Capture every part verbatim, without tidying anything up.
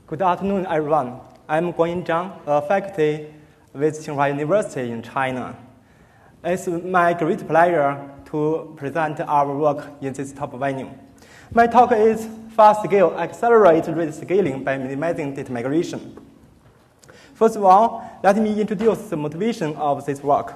Good afternoon, everyone. I'm Guanyin Zhang, a faculty with Tsinghua University in China. It's my great pleasure to present our work in this top venue. My talk is fast-scale accelerate rate scaling by minimizing data migration. First of all, let me introduce the motivation of this work.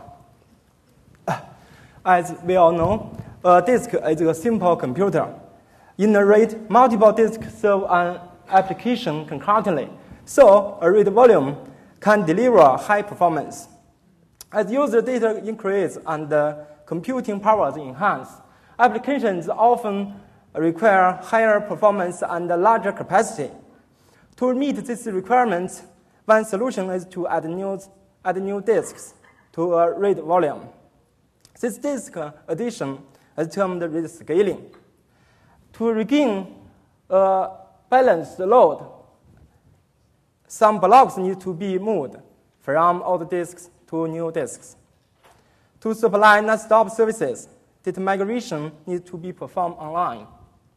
As we all know, a disk is a simple computer. In a RAID, multiple disks serve an application concurrently, so a RAID volume can deliver high performance. As user data increase and uh, computing powers enhance, applications often require higher performance and larger capacity. To meet these requirements, one solution is to add new, add new disks to a RAID volume. This disk addition is termed RAID scaling. To regain a balanced load, some blocks need to be moved from old disks to new disks. To supply non-stop services, data migration needs to be performed online.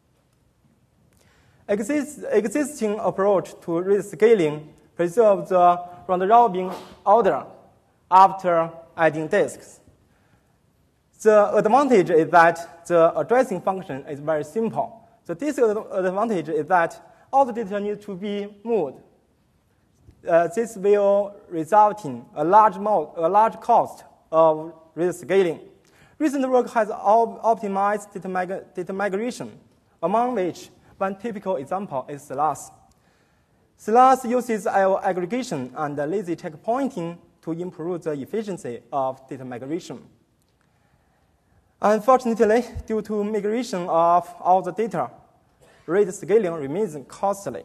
Exist, existing approach to RAID scaling preserves the round-robin order after adding disks. The advantage is that the addressing function is very simple. The disadvantage is that all the data need to be moved. Uh, this will result in a large, a large cost of RAID scaling. Recent work has op optimized data, mig data migration, among which one typical example is SLAS. SLAS uses I O aggregation and lazy checkpointing to improve the efficiency of data migration. Unfortunately, due to migration of all the data, RAID scaling remains costly.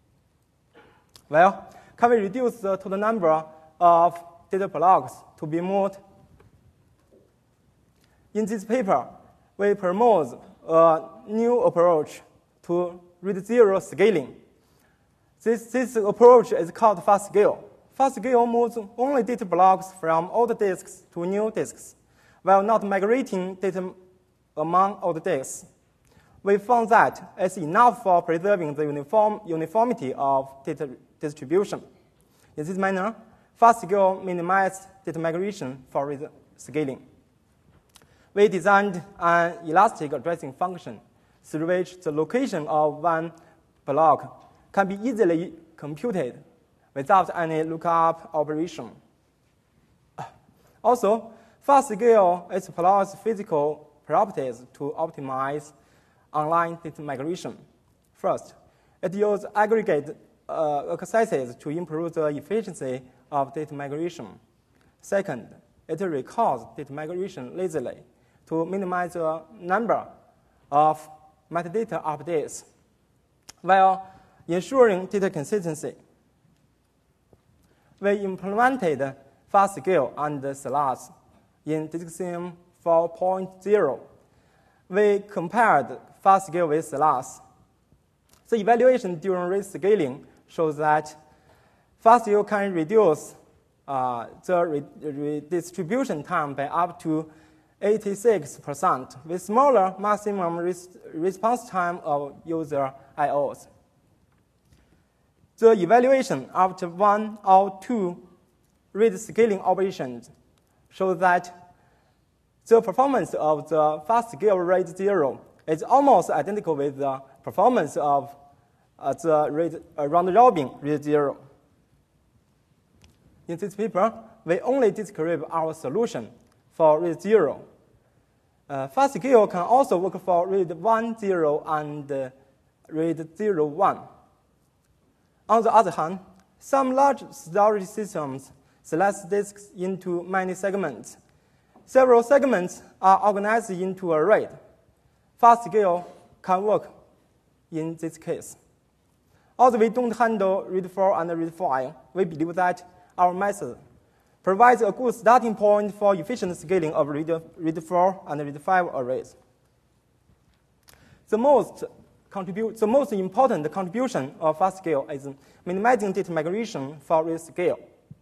Well, can we reduce the total number of data blocks to be moved? In this paper, we promote a new approach to RAID zero scaling. This, this approach is called fast scale. Fast scale moves only data blocks from old disks to new disks, while not migrating data among old disks. We found that it's enough for preserving the uniform, uniformity of data distribution. In this manner, fast scale minimizes data migration for RAID scaling. We designed an elastic addressing function through which the location of one block can be easily computed without any lookup operation. Also, fast scale explores physical properties to optimize online data migration. First, it uses aggregate uh, accesses to improve the efficiency of data migration. Second, it records data migration lazily to minimize the number of metadata updates while ensuring data consistency. We implemented fast scale and SLAS in DiskSim four point oh. We compared fast scale with SLAS. The evaluation during RAID scaling shows that fast scale can reduce uh, the redistribution time by up to eighty-six percent with smaller maximum res response time of user I Os. The evaluation after one or two RAID scaling operations shows that the performance of the fast scale RAID zero is almost identical with the performance of uh, the RAID, uh, round-robin RAID zero. In this paper, we only describe our solution for RAID zero. Uh, fast scale can also work for RAID one zero and uh, RAID zero one. On the other hand, some large storage systems slice disks into many segments. Several segments are organized into a RAID. Fast scale can work in this case. Although we don't handle RAID four and RAID five, we believe that our method provides a good starting point for efficient scaling of RAID four and RAID five arrays. The most, contribute, the most important contribution of fast scale is minimizing data migration for RAID scale.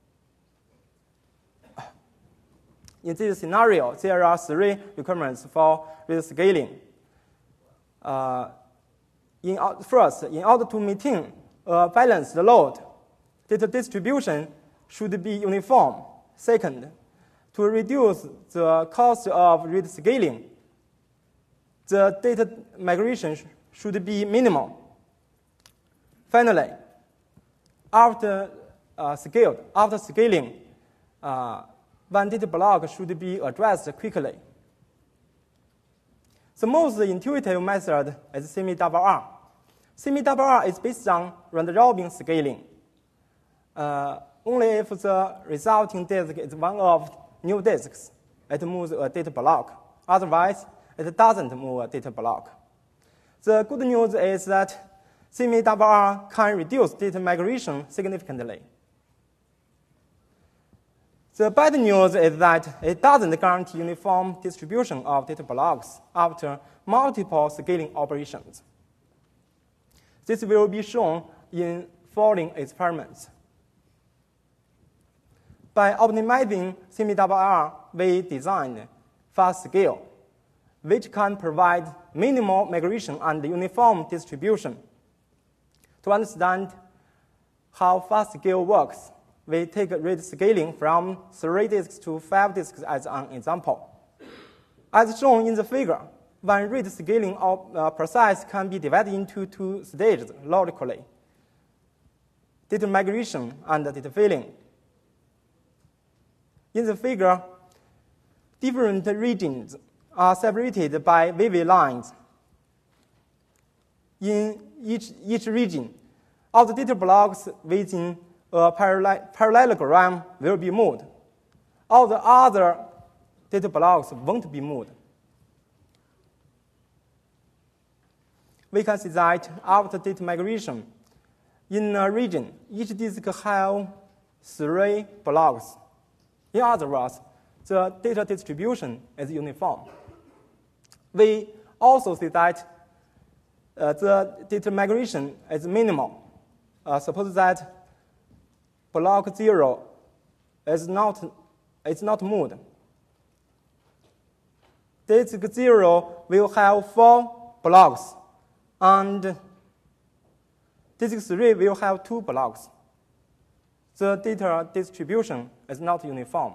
In this scenario, there are three requirements for RAID scaling. Uh, in, first, in order to maintain a balanced load, data distribution should be uniform. Second, to reduce the cost of read scaling, the data migration sh should be minimal. Finally, after uh, scaled, after scaling, uh, one data block should be addressed quickly. The most intuitive method is semi-double R. Semi-double R is based on round-robin scaling. Uh, only if the resulting disk is one of new disks, it moves a data block. Otherwise, it doesn't move a data block. The good news is that semi-double R can reduce data migration significantly. The bad news is that it doesn't guarantee uniform distribution of data blocks after multiple scaling operations. This will be shown in following experiments. By optimizing semi-double R, we designed fast scale, which can provide minimal migration and uniform distribution. To understand how fast scale works, we take read scaling from three disks to five disks as an example. As shown in the figure, one read scaling uh, process can be divided into two stages logically: data migration and data filling. In the figure, different regions are separated by wavy lines. In each, each region, all the data blocks within a parallel, parallelogram will be moved. All the other data blocks won't be moved. We can see that after data migration, in a region, each disk has three blocks. In other words, the data distribution is uniform. We also see that uh, the data migration is minimal. Uh, suppose that block zero is not, is not moved. Disk zero will have four blocks, and disk three will have two blocks. The data distribution is not uniform.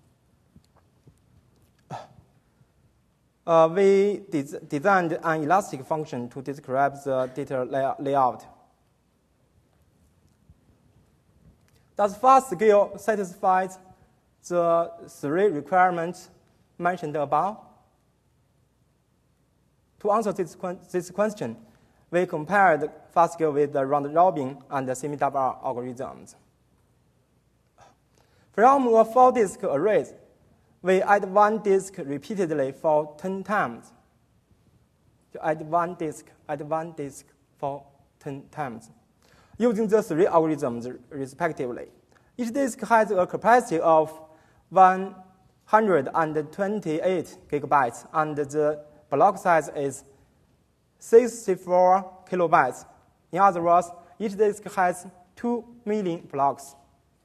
Uh, we des designed an elastic function to describe the data lay layout. Does fast scale satisfy the three requirements mentioned above? To answer this, this question, we compared fast scale with the round-robin and the semi-double R algorithms. From a four-disk array, we add one disk repeatedly for ten times. To add one disk, add one disk for ten times, using the three algorithms respectively. Each disk has a capacity of one hundred twenty-eight gigabytes, and the block size is sixty-four kilobytes. In other words, each disk has two million blocks.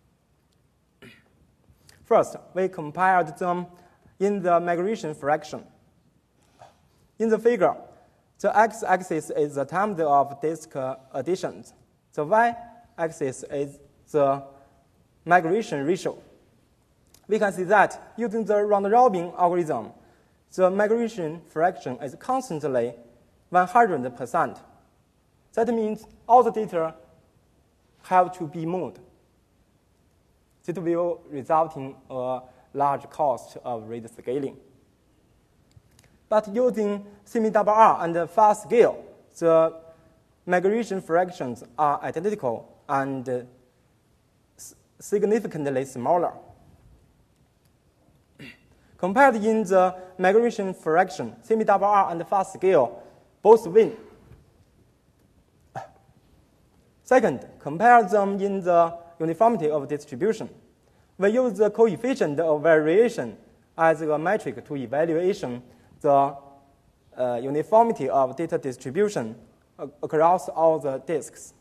First, we compared them in the migration fraction. In the figure, the x-axis is the time of disk additions. The y-axis is the migration ratio. We can see that using the round-robin algorithm, the migration fraction is constantly one hundred percent. That means all the data have to be moved. It will result in a large cost of read scaling. But using semi-double R and fast scale, the migration fractions are identical and significantly smaller. Compared in the migration fraction, semi-double R and fast scale both win. Second, compare them in the uniformity of distribution. We use the coefficient of variation as a metric to evaluate the uh, uniformity of data distribution across all the disks.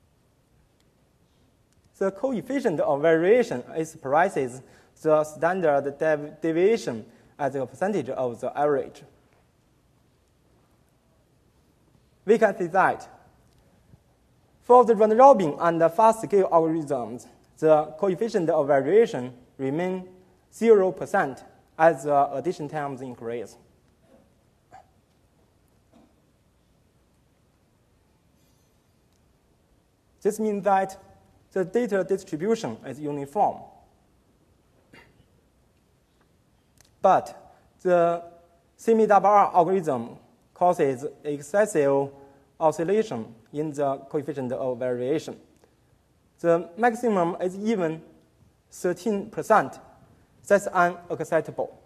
The coefficient of variation expresses the standard dev deviation as a percentage of the average. We can see that For the round-robin and the fast-scale algorithms, the coefficient of variation remains zero percent as the addition times increase. This means that the data distribution is uniform. But the semi-double R algorithm causes excessive oscillation in the coefficient of variation. The maximum is even thirteen percent. That's unacceptable.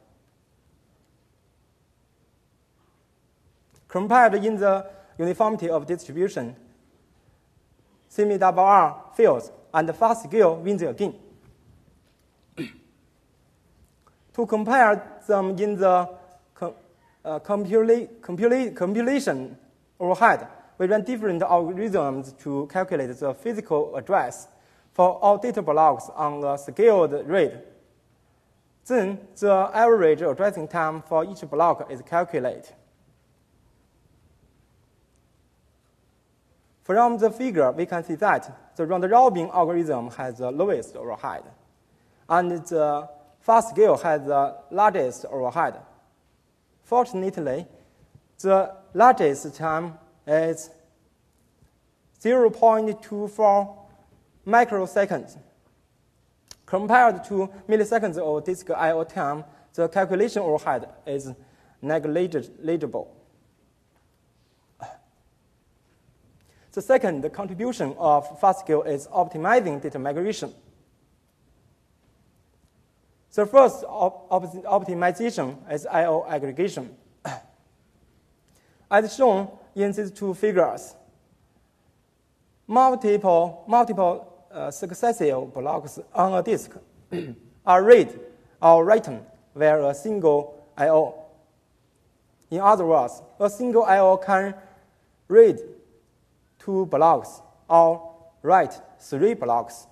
Compared in the uniformity of distribution, semi-double R fails and fast scale wins again. To compare them in the com uh, compula compula compilation overhead, we ran different algorithms to calculate the physical address for all data blocks on a scaled rate. Then the average addressing time for each block is calculated. From the figure, we can see that the round-robin algorithm has the lowest overhead, and the fast scale has the largest overhead. Fortunately, the largest time is zero point two four microseconds. Compared to milliseconds of disk I O time, the calculation overhead is negligible. The second contribution of fast scale is optimizing data migration. The first op op optimization is I O aggregation. As shown in these two figures, multiple, multiple uh, successive blocks on a disk are read or written via a single I O. In other words, a single I O can read two blocks or write three blocks.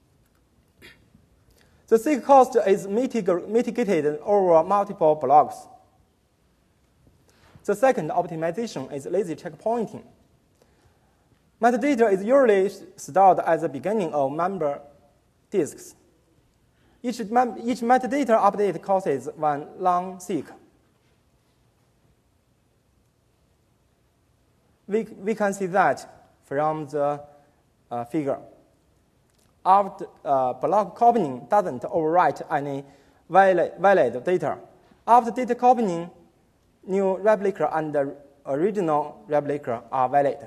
The seek cost is mitig mitigated over multiple blocks. The second optimization is lazy checkpointing. Metadata is usually stored at the beginning of member disks. Each, mem each metadata update causes one long seek. We, we can see that from the uh, figure. After uh, block copying doesn't overwrite any valid, valid data. After data copying, new replica and the original replica are valid.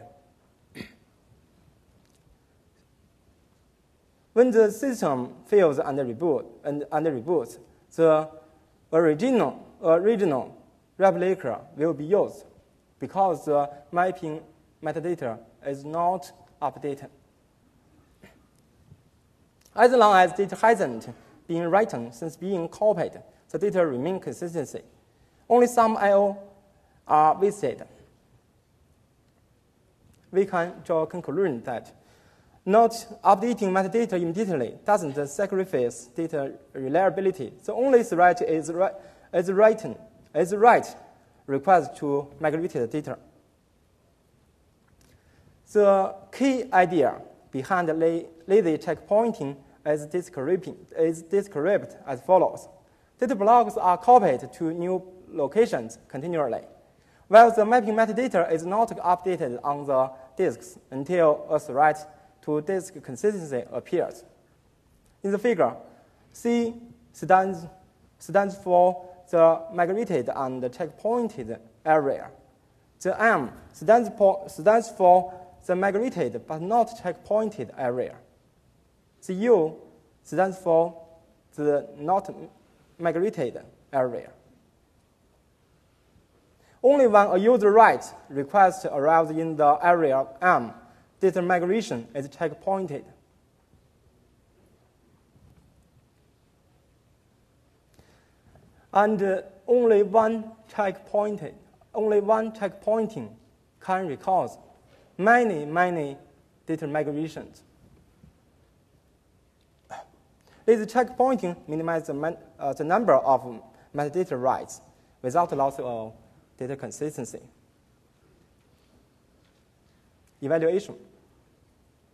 When the system fails and reboot and, and reboots, the original original replica will be used because the mapping metadata is not updated. As long as data hasn't been written since being copied, the data remains consistent. Only some I O are wasted. We can draw a conclusion that not updating metadata immediately doesn't sacrifice data reliability. The only threat is, ri is written, is right request to migrate the data. The key idea behind lazy checkpointing is described, is described as follows. Data blocks are copied to new locations continually, while the mapping metadata is not updated on the disks until a threat to disk consistency appears. In the figure, C stands, stands for the migrated and checkpointed area. The M stands for, stands for the migrated but not checkpointed area. The U stands for the not migrated area. Only when a user write request arrives in the area M, data migration is checkpointed. And uh, only one checkpointed, only one checkpointing can cause many, many data migrations. Lazy checkpointing minimizes the, man, uh, the number of metadata writes without loss of data consistency. Evaluation.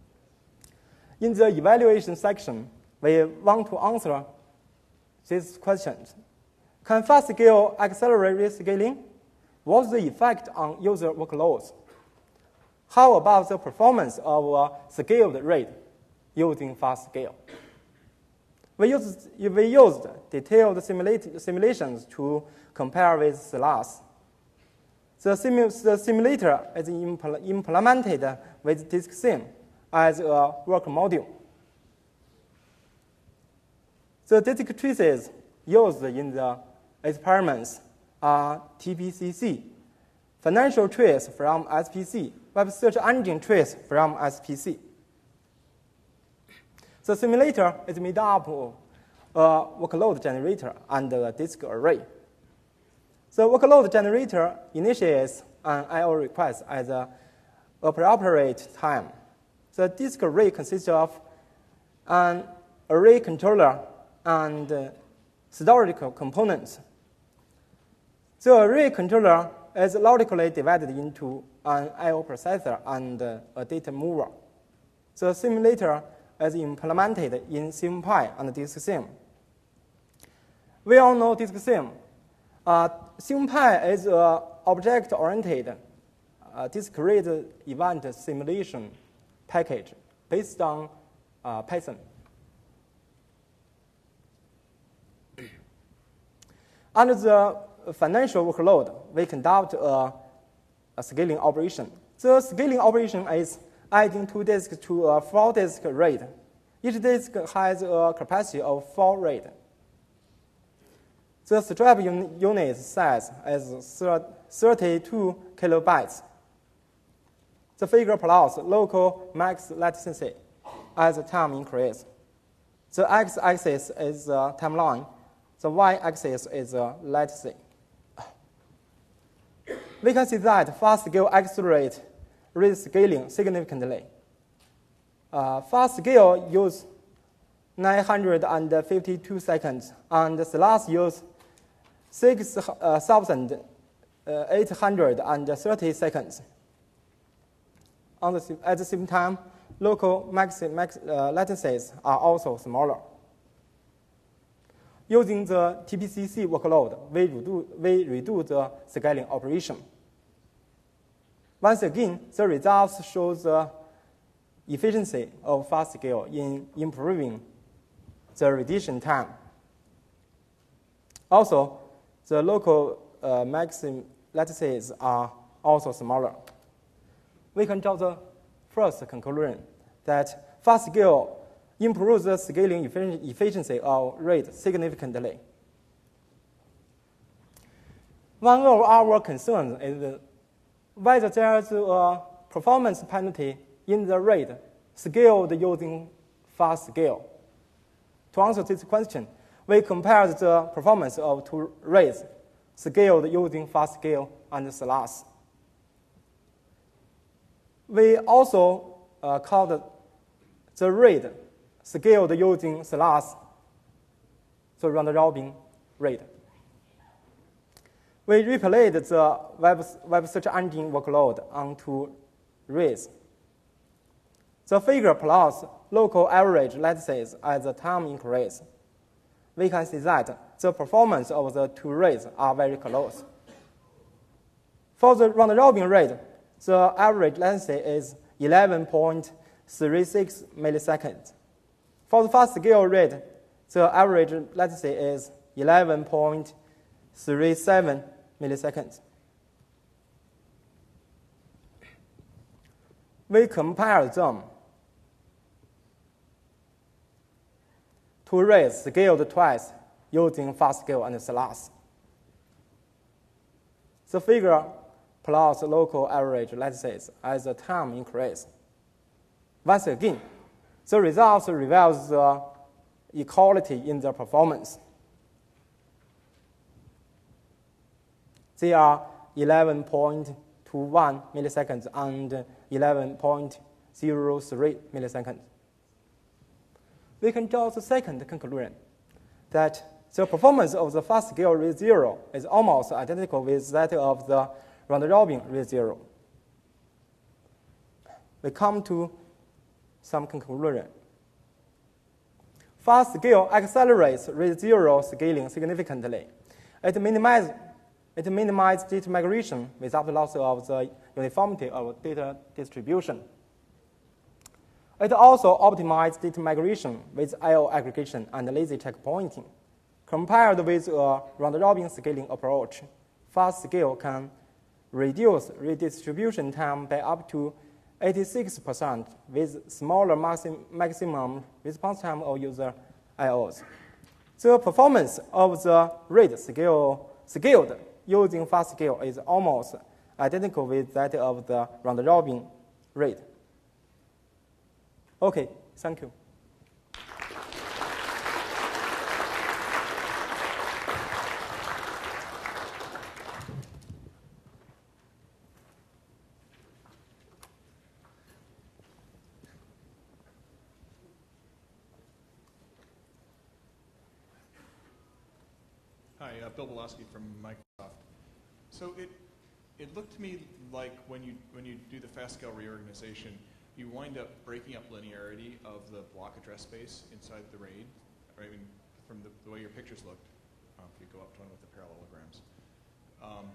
In the evaluation section, we want to answer these questions. Can fast-scale accelerate rescaling? What's the effect on user workloads? How about the performance of a scaled rate using fast-scale? We used, we used detailed simulations to compare with SLAS. The, simu the simulator is impl implemented with DiskSim as a work module. The disk traces used in the experiments are T P C C, financial trace from S P C, web search engine trace from S P C. The simulator is made up of a workload generator and a disk array. The workload generator initiates an I O request at the appropriate time. The disk array consists of an array controller and uh, storage components. The array controller is logically divided into an I O processor and uh, a data mover. The simulator is implemented in SimPy and DiskSim. We all know DiskSim. Uh, SimPy is an object-oriented uh, discrete event simulation package based on uh, Python. Under the financial workload, we conduct a, a scaling operation. The scaling operation is adding two disks to a four-disk RAID. Each disk has a capacity of four RAID. The strap un unit size is thirty-two kilobytes. The figure plots local max latency as the time increases. The x-axis is the timeline. The y-axis is the latency. We can see that fast-scale accelerates rescaling significantly. Uh, fast-scale use nine hundred fifty-two seconds, and SLAS use six thousand eight hundred thirty seconds. On the, at the same time, local max, max uh, latencies are also smaller. Using the T P C C workload, we redo, we redo the scaling operation. Once again, the results show the efficiency of fast scale in improving the rendition time. Also, the local uh, maximum latencies are also smaller. We can draw the first conclusion that fast scale improves the scaling efficiency of RAID significantly. One of our concerns is whether there is a performance penalty in the RAID scaled using fast scale. To answer this question, we compared the performance of two RAIDs scaled using fast scale and SLAS. We also uh, called the RAID scaled using SLAS, the round-robin RAID. We replayed the web, web search engine workload onto RAIDs. The figure plots local average latencies as the time increases. We can see that the performance of the two RAIDs are very close. For the round-robin RAID, the average latency is eleven point three six milliseconds. For the fast-scale RAID, the average latency is eleven point three seven milliseconds. We compare them. Two RAIDs scaled twice using fast scale and SLAS. The figure plots local average latencies as the time increases. Once again, the results reveals the equality in the performance. They are eleven point two one milliseconds and eleven point zero three milliseconds. We can draw the second conclusion, that the performance of the fast-scale RAID zero is almost identical with that of the round-robin RAID zero. We come to some conclusion. Fast scale accelerates RAID zero scaling significantly. It minimizes it minimize data migration without loss of the uniformity of data distribution. It also optimizes data migration with I O aggregation and lazy checkpointing. Compared with a round-robin scaling approach, fast scale can reduce redistribution time by up to eighty-six percent with smaller maxim maximum response time of user I Os. The performance of the RAID scale, scaled using fast scale is almost identical with that of the round-robin RAID. Okay, thank you. Hi, uh, Bill Belowski from Microsoft. So it it looked to me like when you when you do the fast scale reorganization, you wind up breaking up linearity of the block address space inside the RAID. I mean, from the, the way your pictures looked, uh, if you go up to one with the parallelograms. Um,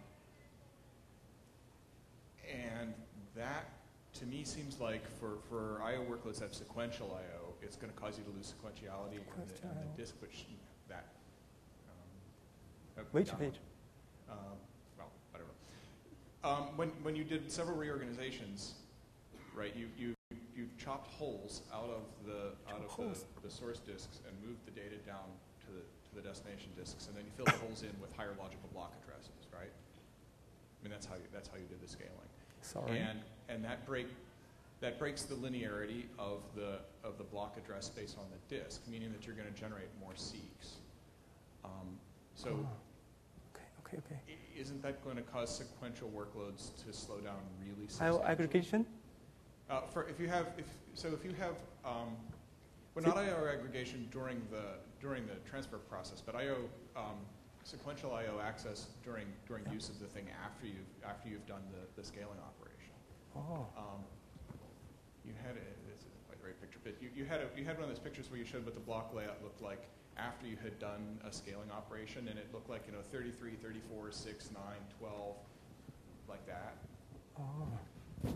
and that, to me, seems like for, for I O workloads that have sequential I O, it's going to cause you to lose sequentiality in the, in the disk, which that. Um, Which page? Um, well, I don't know. Um, when, when you did several reorganizations, right, you, you, you chopped holes out of the out of the, the source disks and moved the data down to the, to the destination disks, and then you filled the holes in with higher logical block addresses, right? I mean, that's how you, that's how you did the scaling. Sorry. And, and that, break, that breaks the linearity of the, of the block address space on the disk, meaning that you're going to generate more seeks. Um, so. Oh. Okay, okay. Isn't that going to cause sequential workloads to slow down really I O substantially? aggregation? Uh, for if you have, if, so if you have, um, well, not I O aggregation during the during the transfer process, but I O um, sequential I O access during during yeah. use of the thing after you after you've done the, the scaling operation. Oh. Um, you had a, this isn't quite the right picture, but you, you had a, you had one of those pictures where you showed what the block layout looked like after you had done a scaling operation, and it looked like, you know, thirty-three, thirty-four, six, nine, twelve, like that. Oh.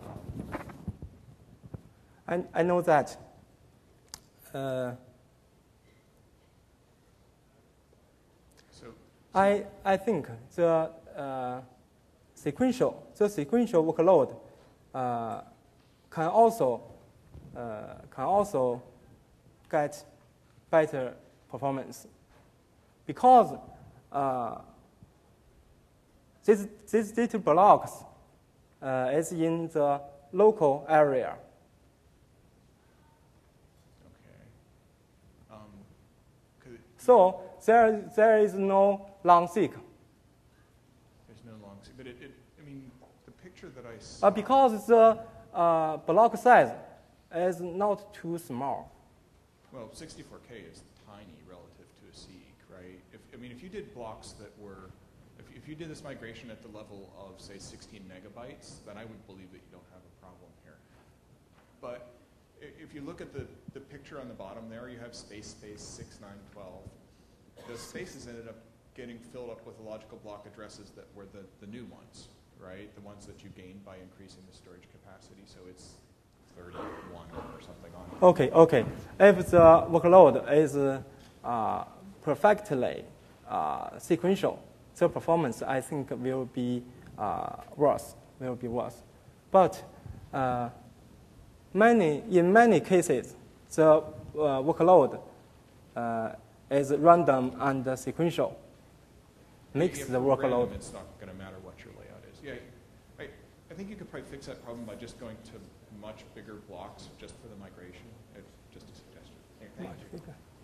I, I know that. Uh, so, so I, I think the uh, sequential, the sequential workload uh, can also uh, can also get better performance, because uh, this this data blocks uh, is in the local area. Okay. Um, so there there is no long seek. There's no long seek, but it, it I mean the picture that I saw. Uh, because the uh, block size is not too small. Well, sixty-four K is tiny relative to a seek, right? If, I mean, if you did blocks that were, if, if you did this migration at the level of, say, sixteen megabytes, then I would believe that you don't have a problem here. But if you look at the, the picture on the bottom there, you have space, space, six, nine, twelve. Those spaces ended up getting filled up with the logical block addresses that were the, the new ones, right? The ones that you gained by increasing the storage capacity. So it's thirty-one or something on it. Okay, okay. If the workload is uh, perfectly uh, sequential, the performance, I think, will be uh, worse. Will be worse. But uh, many in many cases, the uh, workload uh, is random and sequential. Makes if the workload. Random, it's not going to matter what your layout is. Yeah, I, I think you could probably fix that problem by just going to much bigger blocks just for the migration. It's just a suggestion. Thank you.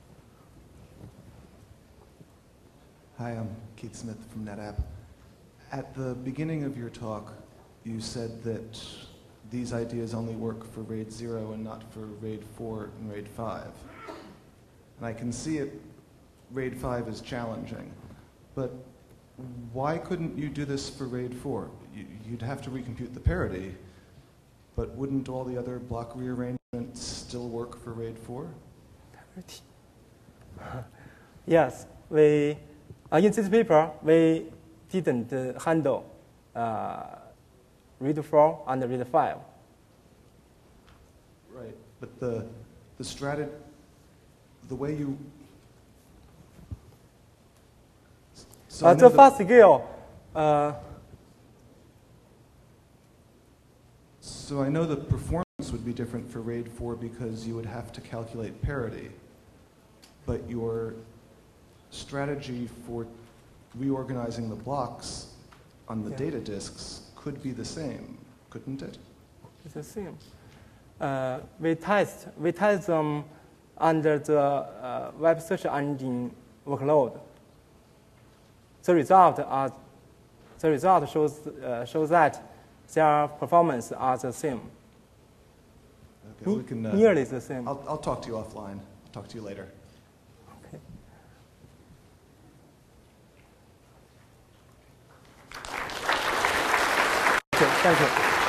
Hi, I'm Keith Smith from NetApp. At the beginning of your talk, you said that these ideas only work for RAID zero and not for RAID four and RAID five. And I can see it, RAID five is challenging, but why couldn't you do this for RAID four? You'd have to recompute the parity, but wouldn't all the other block rearrangements still work for RAID four? Parity. Yes, we, uh, in this paper, we didn't uh, handle uh, read four and read five. Right, but the, the strategy, the way you... So I uh, know the that- fast scale, uh, So I know the performance would be different for RAID four because you would have to calculate parity, but your strategy for reorganizing the blocks on the Yeah. data disks could be the same, couldn't it? it's the same. Uh, we test we test them under the uh, web search engine workload. The result are the result shows uh, shows that their performance are the same, Okay, we can, uh, nearly the same. I'll, I'll talk to you offline. I'll talk to you later. Okay. Okay, thank you.